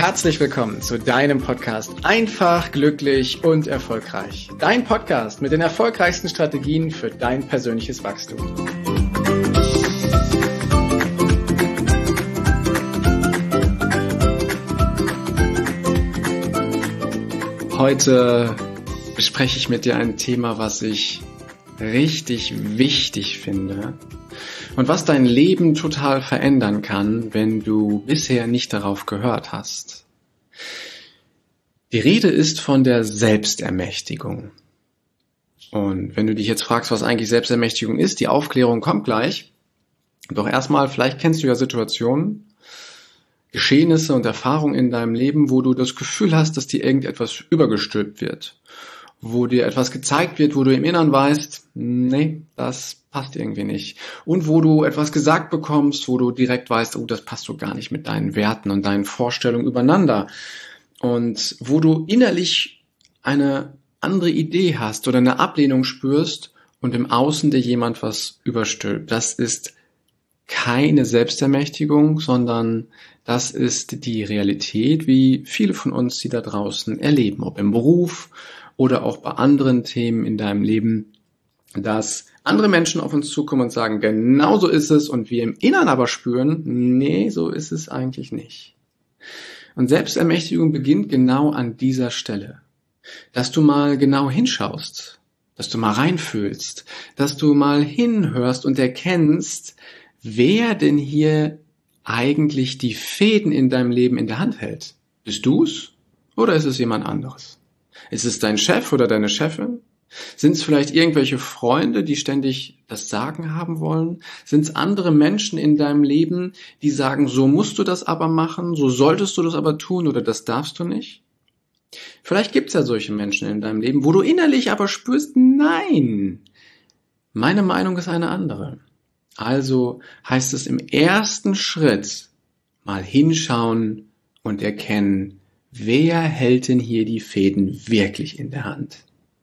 Herzlich willkommen zu deinem Podcast Einfach, glücklich und erfolgreich. Dein Podcast mit den erfolgreichsten Strategien für dein persönliches Wachstum. Heute bespreche ich mit dir ein Thema, was ich richtig wichtig finde und was dein Leben total verändern kann, wenn du bisher nicht darauf gehört hast. Die Rede ist von der Selbstermächtigung. Und wenn du dich jetzt fragst, was eigentlich Selbstermächtigung ist, die Aufklärung kommt gleich. Doch erstmal, vielleicht kennst du ja Situationen, Geschehnisse und Erfahrungen in deinem Leben, wo du das Gefühl hast, dass dir irgendetwas übergestülpt wird. Wo dir etwas gezeigt wird, wo du im Inneren weißt, nee, das passt irgendwie nicht. Und wo du etwas gesagt bekommst, wo du direkt weißt, oh, das passt so gar nicht mit deinen Werten und deinen Vorstellungen übereinander. Und wo du innerlich eine andere Idee hast oder eine Ablehnung spürst und im Außen dir jemand was überstülpt. Das ist keine Selbstermächtigung, sondern das ist die Realität, wie viele von uns sie da draußen erleben, ob im Beruf oder auch bei anderen Themen in deinem Leben, dass andere Menschen auf uns zukommen und sagen, genau so ist es, und wir im Inneren aber spüren, nee, so ist es eigentlich nicht. Und Selbstermächtigung beginnt genau an dieser Stelle, dass du mal genau hinschaust, dass du mal reinfühlst, dass du mal hinhörst und erkennst, wer denn hier eigentlich die Fäden in deinem Leben in der Hand hält. Bist du's oder ist es jemand anderes? Ist es dein Chef oder deine Chefin? Sind es vielleicht irgendwelche Freunde, die ständig das Sagen haben wollen? Sind es andere Menschen in deinem Leben, die sagen, so musst du das aber machen, so solltest du das aber tun oder das darfst du nicht? Vielleicht gibt es ja solche Menschen in deinem Leben, wo du innerlich aber spürst, nein, meine Meinung ist eine andere. Also heißt es im ersten Schritt mal hinschauen und erkennen, wer hält denn hier die Fäden wirklich in der Hand?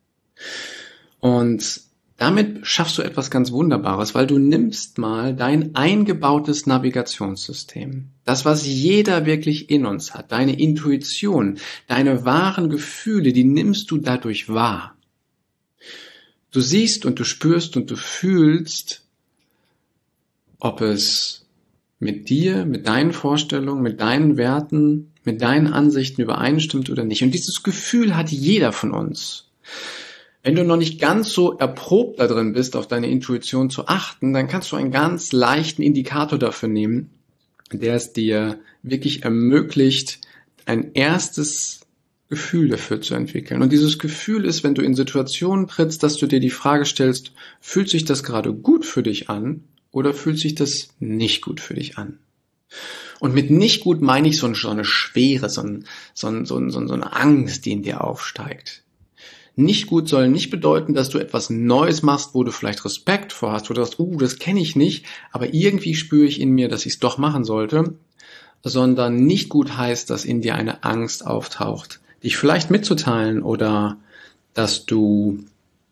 Und damit schaffst du etwas ganz Wunderbares, weil du nimmst mal dein eingebautes Navigationssystem, das, was jeder wirklich in uns hat, deine Intuition, deine wahren Gefühle, die nimmst du dadurch wahr. Du siehst und du spürst und du fühlst, ob es mit dir, mit deinen Vorstellungen, mit deinen Werten, mit deinen Ansichten übereinstimmt oder nicht. Und dieses Gefühl hat jeder von uns. Wenn du noch nicht ganz so erprobt da drin bist, auf deine Intuition zu achten, dann kannst du einen ganz leichten Indikator dafür nehmen, der es dir wirklich ermöglicht, ein erstes Gefühl dafür zu entwickeln. Und dieses Gefühl ist, wenn du in Situationen trittst, dass du dir die Frage stellst, fühlt sich das gerade gut für dich an oder fühlt sich das nicht gut für dich an? Und mit nicht gut meine ich so eine Schwere, so eine Angst, die in dir aufsteigt. Nicht gut soll nicht bedeuten, dass du etwas Neues machst, wo du vielleicht Respekt vor hast, wo du sagst, das kenne ich nicht, aber irgendwie spüre ich in mir, dass ich es doch machen sollte, sondern nicht gut heißt, dass in dir eine Angst auftaucht, dich vielleicht mitzuteilen oder dass du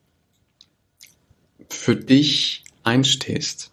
für dich einstehst.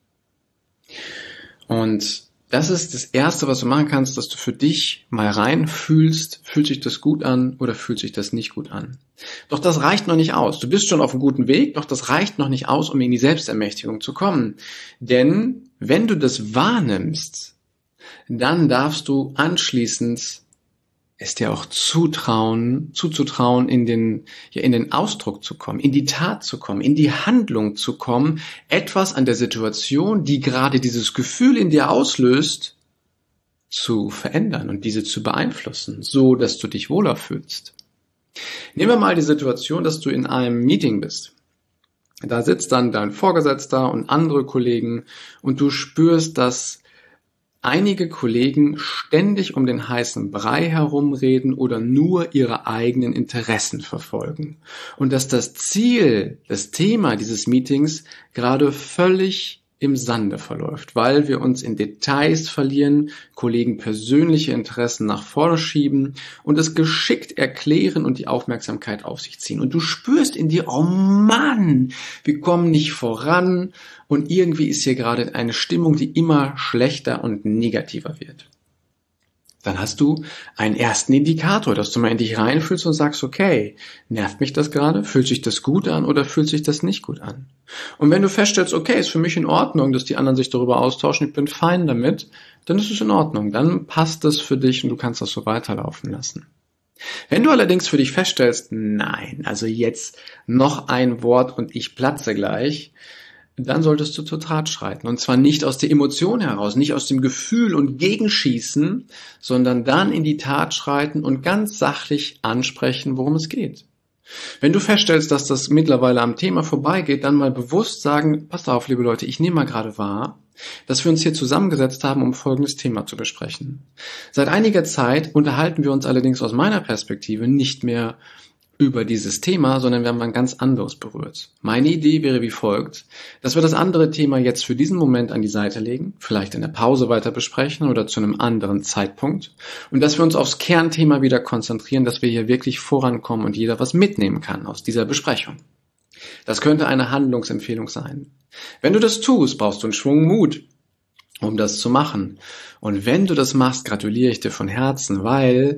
Und das ist das Erste, was du machen kannst, dass du für dich mal reinfühlst, fühlt sich das gut an oder fühlt sich das nicht gut an. Doch das reicht noch nicht aus. Du bist schon auf einem guten Weg, doch das reicht noch nicht aus, um in die Selbstermächtigung zu kommen. Denn wenn du das wahrnimmst, dann darfst du anschließend es dir auch zuzutrauen, in den Ausdruck zu kommen, in die Tat zu kommen, in die Handlung zu kommen, etwas an der Situation, die gerade dieses Gefühl in dir auslöst, zu verändern und diese zu beeinflussen, so dass du dich wohler fühlst. Nehmen wir mal die Situation, dass du in einem Meeting bist. Da sitzt dann dein Vorgesetzter und andere Kollegen und du spürst, dass einige Kollegen ständig um den heißen Brei herumreden oder nur ihre eigenen Interessen verfolgen. Und dass das Ziel, das Thema dieses Meetings gerade völlig im Sande verläuft, weil wir uns in Details verlieren, Kollegen persönliche Interessen nach vorne schieben und es geschickt erklären und die Aufmerksamkeit auf sich ziehen. Und du spürst in dir, oh Mann, wir kommen nicht voran und irgendwie ist hier gerade eine Stimmung, die immer schlechter und negativer wird. Dann hast du einen ersten Indikator, dass du mal in dich reinfühlst und sagst, okay, nervt mich das gerade? Fühlt sich das gut an oder fühlt sich das nicht gut an? Und wenn du feststellst, okay, ist für mich in Ordnung, dass die anderen sich darüber austauschen, ich bin fein damit, dann ist es in Ordnung. Dann passt es für dich und du kannst das so weiterlaufen lassen. Wenn du allerdings für dich feststellst, nein, also jetzt noch ein Wort und ich platze gleich, dann solltest du zur Tat schreiten. Und zwar nicht aus der Emotion heraus, nicht aus dem Gefühl und Gegenschießen, sondern dann in die Tat schreiten und ganz sachlich ansprechen, worum es geht. Wenn du feststellst, dass das mittlerweile am Thema vorbeigeht, dann mal bewusst sagen, passt auf, liebe Leute, ich nehme mal gerade wahr, dass wir uns hier zusammengesetzt haben, um folgendes Thema zu besprechen. Seit einiger Zeit unterhalten wir uns allerdings aus meiner Perspektive nicht mehr über dieses Thema, sondern wir haben ein ganz anderes berührt. Meine Idee wäre wie folgt, dass wir das andere Thema jetzt für diesen Moment an die Seite legen, vielleicht in der Pause weiter besprechen oder zu einem anderen Zeitpunkt und dass wir uns aufs Kernthema wieder konzentrieren, dass wir hier wirklich vorankommen und jeder was mitnehmen kann aus dieser Besprechung. Das könnte eine Handlungsempfehlung sein. Wenn du das tust, brauchst du einen Schwung Mut, um das zu machen. Und wenn du das machst, gratuliere ich dir von Herzen, weil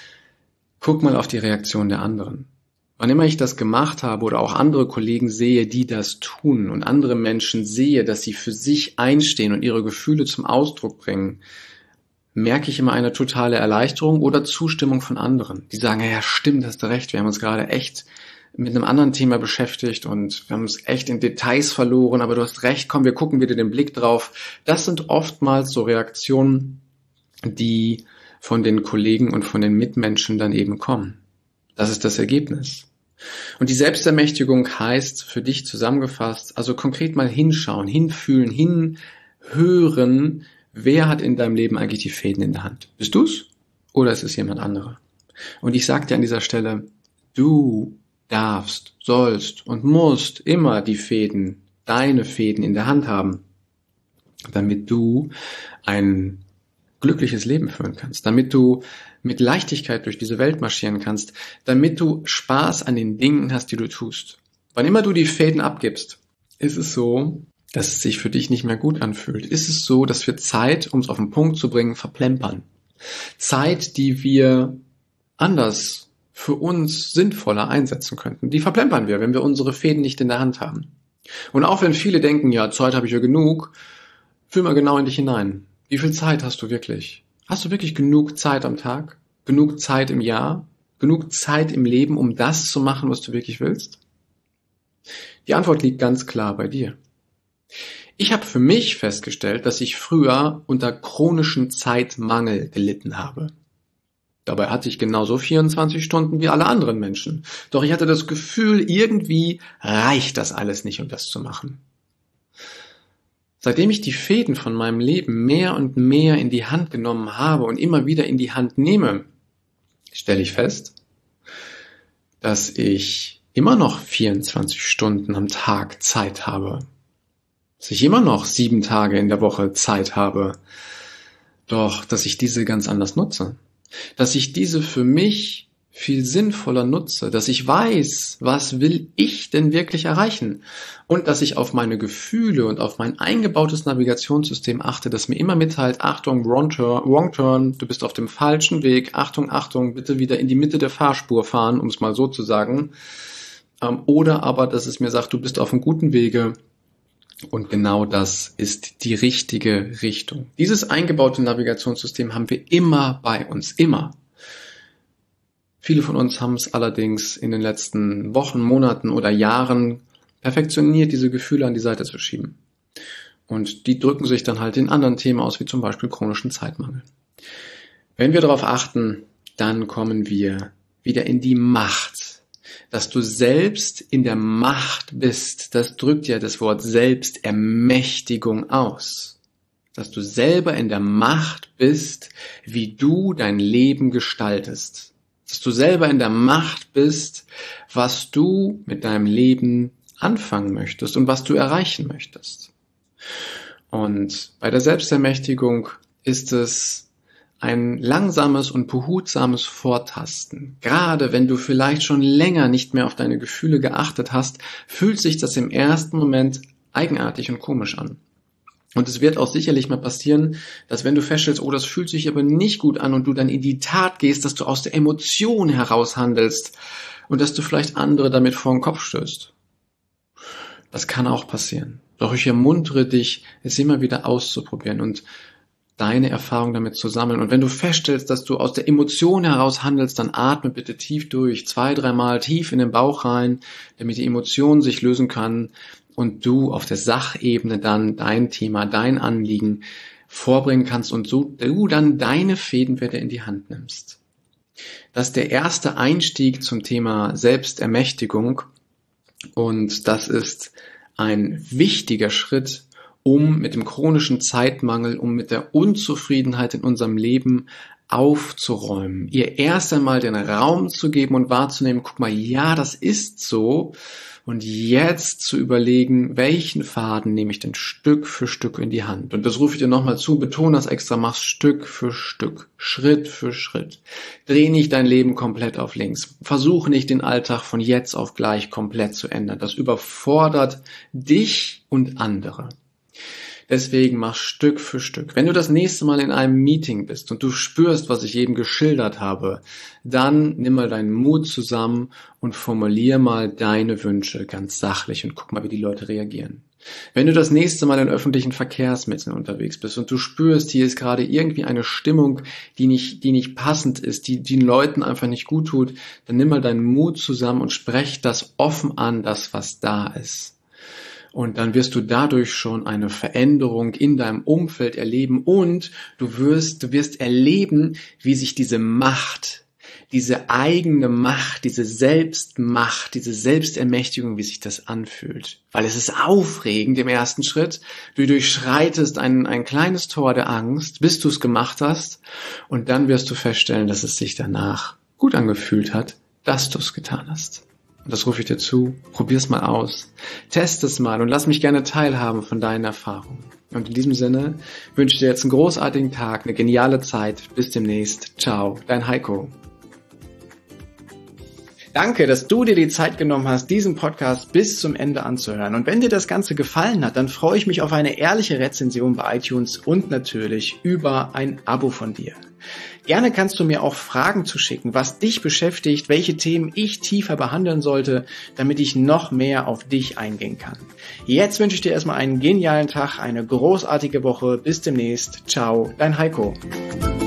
guck mal auf die Reaktion der anderen. Wann immer ich das gemacht habe oder auch andere Kollegen sehe, die das tun und andere Menschen sehe, dass sie für sich einstehen und ihre Gefühle zum Ausdruck bringen, merke ich immer eine totale Erleichterung oder Zustimmung von anderen. Die sagen, ja stimmt, hast du recht, wir haben uns gerade echt mit einem anderen Thema beschäftigt und wir haben uns echt in Details verloren, aber du hast recht, komm, wir gucken wieder den Blick drauf. Das sind oftmals so Reaktionen, die von den Kollegen und von den Mitmenschen dann eben kommen. Das ist das Ergebnis. Und die Selbstermächtigung heißt für dich zusammengefasst, also konkret mal hinschauen, hinfühlen, hinhören, wer hat in deinem Leben eigentlich die Fäden in der Hand? Bist du's oder ist es jemand anderer? Und ich sage dir an dieser Stelle, du darfst, sollst und musst immer die Fäden, deine Fäden in der Hand haben, damit du ein glückliches Leben führen kannst, damit du mit Leichtigkeit durch diese Welt marschieren kannst, damit du Spaß an den Dingen hast, die du tust. Wann immer du die Fäden abgibst, ist es so, dass es sich für dich nicht mehr gut anfühlt. Ist es so, dass wir Zeit, um es auf den Punkt zu bringen, verplempern. Zeit, die wir anders für uns sinnvoller einsetzen könnten. Die verplempern wir, wenn wir unsere Fäden nicht in der Hand haben. Und auch wenn viele denken, ja, Zeit habe ich ja genug, fühl mal genau in dich hinein. Wie viel Zeit hast du wirklich? Hast du wirklich genug Zeit am Tag? Genug Zeit im Jahr? Genug Zeit im Leben, um das zu machen, was du wirklich willst? Die Antwort liegt ganz klar bei dir. Ich habe für mich festgestellt, dass ich früher unter chronischen Zeitmangel gelitten habe. Dabei hatte ich genauso 24 Stunden wie alle anderen Menschen. Doch ich hatte das Gefühl, irgendwie reicht das alles nicht, um das zu machen. Seitdem ich die Fäden von meinem Leben mehr und mehr in die Hand genommen habe und immer wieder in die Hand nehme, stelle ich fest, dass ich immer noch 24 Stunden am Tag Zeit habe. Dass ich immer noch 7 Tage in der Woche Zeit habe. Doch, dass ich diese ganz anders nutze. Dass ich diese für mich viel sinnvoller nutze, dass ich weiß, was will ich denn wirklich erreichen und dass ich auf meine Gefühle und auf mein eingebautes Navigationssystem achte, das mir immer mitteilt, Achtung, wrong turn, du bist auf dem falschen Weg, Achtung, Achtung, bitte wieder in die Mitte der Fahrspur fahren, um es mal so zu sagen, oder aber, dass es mir sagt, du bist auf einem guten Wege und genau das ist die richtige Richtung. Dieses eingebaute Navigationssystem haben wir immer bei uns, immer. Viele von uns haben es allerdings in den letzten Wochen, Monaten oder Jahren perfektioniert, diese Gefühle an die Seite zu schieben. Und die drücken sich dann halt in anderen Themen aus, wie zum Beispiel chronischen Zeitmangel. Wenn wir darauf achten, dann kommen wir wieder in die Macht. Dass du selbst in der Macht bist, das drückt ja das Wort Selbstermächtigung aus. Dass du selber in der Macht bist, wie du dein Leben gestaltest. Dass du selber in der Macht bist, was du mit deinem Leben anfangen möchtest und was du erreichen möchtest. Und bei der Selbstermächtigung ist es ein langsames und behutsames Vortasten. Gerade wenn du vielleicht schon länger nicht mehr auf deine Gefühle geachtet hast, fühlt sich das im ersten Moment eigenartig und komisch an. Und es wird auch sicherlich mal passieren, dass wenn du feststellst, oh, das fühlt sich aber nicht gut an und du dann in die Tat gehst, dass du aus der Emotion heraus handelst und dass du vielleicht andere damit vor den Kopf stößt. Das kann auch passieren. Doch ich ermuntere dich, es immer wieder auszuprobieren und deine Erfahrung damit zu sammeln. Und wenn du feststellst, dass du aus der Emotion heraus handelst, dann atme bitte tief durch, 2-3 Mal tief in den Bauch rein, damit die Emotion sich lösen kann und du auf der Sachebene dann dein Thema, dein Anliegen vorbringen kannst und so du dann deine Fäden wieder in die Hand nimmst. Das ist der erste Einstieg zum Thema Selbstermächtigung und das ist ein wichtiger Schritt, um mit dem chronischen Zeitmangel, um mit der Unzufriedenheit in unserem Leben aufzuräumen. Ihr erst einmal den Raum zu geben und wahrzunehmen, guck mal, ja, das ist so. Und jetzt zu überlegen, welchen Faden nehme ich denn Stück für Stück in die Hand. Und das rufe ich dir nochmal zu, betone das extra, mach Stück für Stück, Schritt für Schritt. Dreh nicht dein Leben komplett auf links. Versuche nicht den Alltag von jetzt auf gleich komplett zu ändern. Das überfordert dich und andere. Deswegen mach Stück für Stück. Wenn du das nächste Mal in einem Meeting bist und du spürst, was ich eben geschildert habe, dann nimm mal deinen Mut zusammen und formulier mal deine Wünsche ganz sachlich und guck mal, wie die Leute reagieren. Wenn du das nächste Mal in öffentlichen Verkehrsmitteln unterwegs bist und du spürst, hier ist gerade irgendwie eine Stimmung, die nicht passend ist, die den Leuten einfach nicht gut tut, dann nimm mal deinen Mut zusammen und sprech das offen an, das was da ist. Und dann wirst du dadurch schon eine Veränderung in deinem Umfeld erleben und du wirst erleben, wie sich diese Macht, diese eigene Macht, diese Selbstmacht, diese Selbstermächtigung, wie sich das anfühlt. Weil es ist aufregend im ersten Schritt. Du durchschreitest ein kleines Tor der Angst, bis du es gemacht hast und dann wirst du feststellen, dass es sich danach gut angefühlt hat, dass du es getan hast. Und das rufe ich dir zu, probier's mal aus, test es mal und lass mich gerne teilhaben von deinen Erfahrungen. Und in diesem Sinne wünsche ich dir jetzt einen großartigen Tag, eine geniale Zeit. Bis demnächst. Ciao, dein Heiko. Danke, dass du dir die Zeit genommen hast, diesen Podcast bis zum Ende anzuhören. Und wenn dir das Ganze gefallen hat, dann freue ich mich auf eine ehrliche Rezension bei iTunes und natürlich über ein Abo von dir. Gerne kannst du mir auch Fragen zuschicken, was dich beschäftigt, welche Themen ich tiefer behandeln sollte, damit ich noch mehr auf dich eingehen kann. Jetzt wünsche ich dir erstmal einen genialen Tag, eine großartige Woche. Bis demnächst. Ciao, dein Heiko.